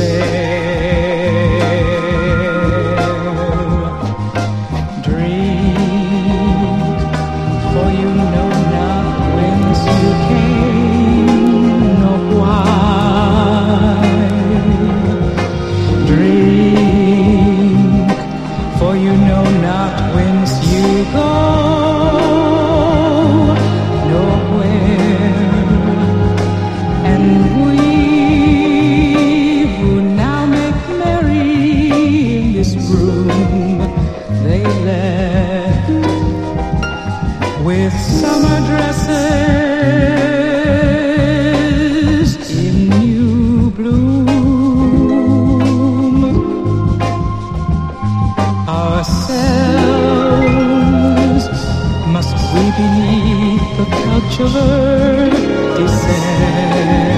Dream, for you know not whence you came, nor why. Drink, for you know not whence you go, nor where. And we who now make merry in this room they left with summer dresses in new bloom. Ourselves must we beneath the couch of earth descend.